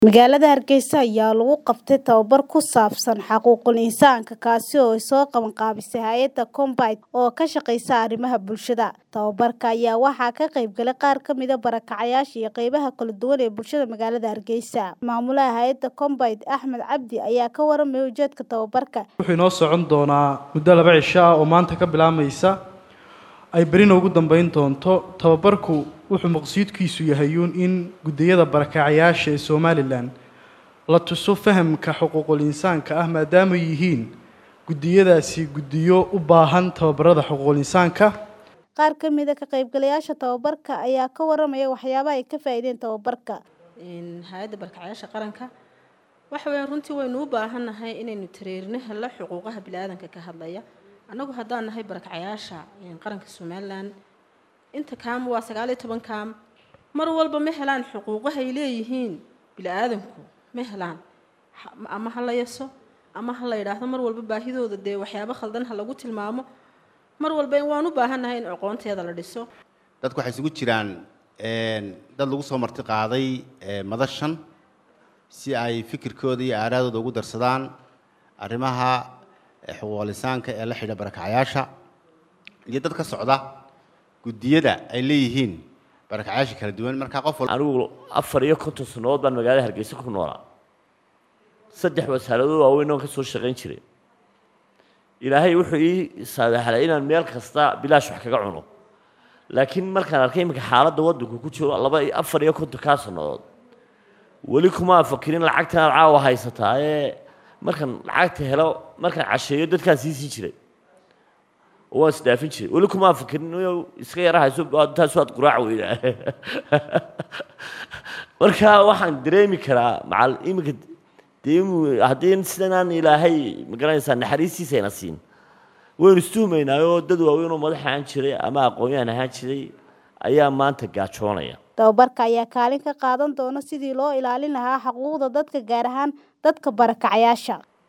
Magaalada Hargeysa ayaa lagu qabtay tababar ku saabsan xuquuqul insaanka kaasi oo soo qaban qaabisay hay'adda Combine oo ka shaqeysa arrimaha bulshada. Tababarka ayaa waxaa ka qayb galay qaar ka mid ah barakacayaasha iyo qaybaha kala duwan ee bulshada magaalada Hargeysa. Maamulaha hay'adda Combine Axmed Cabdi ayaa ka warramay ujeedka tababarka. Wuxuu inoo socon doonaa muddo 2 cisho ah oo maanta ka bilaabmaysa ay berina ugu dambeyn doonto. Tababarku wuxuu maqsadkiisu yahay in gudiyada barakacayaasha ee Somaliland la tuso fahamka xuquuqul insaanka ah maadaama yihiin gudiyadaasi gudiyo u baahan tababarada xuquuqul insaanka. Qaar ka mid ah ka qaybgalayaasha tababarka ayaa ka warramay waxyaabaha ay ka faa'iideen tababarka. hay'adda barakacayaasha qaranka waxa weeyaan runtii waynu u baahanahay inaynu tareerinaha la xuquuqaha bini'aadanka ka hadlaya. Anagu haddaan nahay barakacayaasha qaranka Somaliland inta kaam waa 19 kaam mar walba ma helaan xuquuqaha ay leeyihiin bini'aadanku ma helaan ama hala yeeso ama hala yiraahdo mar walba baahidooda waxyaabo khaldan lagu tilmaamo mar walba waan u baahanahay in aqoonteeda la dhiso. dadku waxay isugu jiraan dad lagu soo marti qaaday madashan si ay fikirkooda iyo aaraadooda ugu darsadaan arrimaha xuquuqul insaanka ee la xidhiidha barakacayaasha iyo dad ka socda gudiyada ay leeyihiin barakacayaasha kala duwan. marka qof anigu 54 sanadood baan magaalada Hargeysa ku noolaa 3 wasaaradood waaweyn oo ka soo shaqeyn jiray. ilaahay wuxuu ii saadaxay inaan meel kasta bilaash wax kaga cuno laakiin markaan arkay imika xaaladda waddanku ku jiro 54 sanadood wali kuma fakirin lacagtan caawa haysataa markaan lacagta helo markaan casheeyo dadkaan sii jiray oo isdaafin jiray wali kuma fakirin iska yarahayso taas waad quraac weeyaan. marka waxaan dareemi karaa macal imika haddii sidaan ilaahay magaranaysaa naxariistiisa ina siin waynu istuumaynaa dad waaweyn oo madax aan jiray ama aqoon-yahan ahaan jiray ayaa maanta gaajoonaya. Tababarka ayaa kaalin ka qaadan doona sidii loo ilaalin lahaa xuquuqda dadka gaar ahaan dadka barakacayaasha.